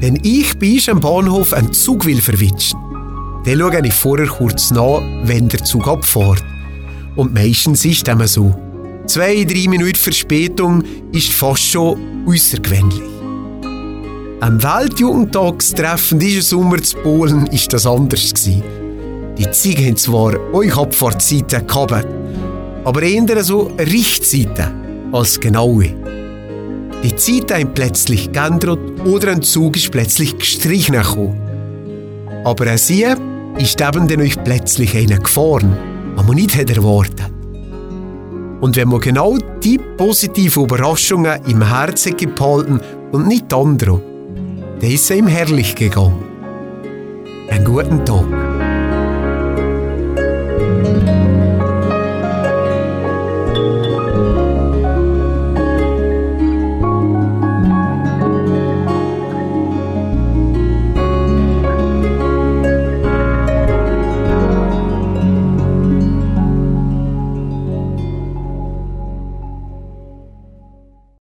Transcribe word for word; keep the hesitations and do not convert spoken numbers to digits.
Wenn ich bei uns am Bahnhof einen Zug will verwitschen, dann schaue ich vorher kurz nach, wenn der Zug abfährt. Und meistens ist es immer so. Zwei, drei Minuten Verspätung ist fast schon außergewöhnlich. Am Weltjugendtagstreffen diesen Sommer zu Polen war das anders. Die Züge haben zwar euch Abfahrtzeiten gehabt, aber eher so Richtzeiten als genaue. Die Zeiten haben plötzlich geändert oder ein Zug ist plötzlich gestrichen gekommen. Aber auch sie ist eben dann euch plötzlich einer gefahren, was man nicht hätte erwartet. Und wenn man genau die positiven Überraschungen im Herzen behalten und nicht andere, dann ist es ihm herrlich gegangen. Einen guten Tag.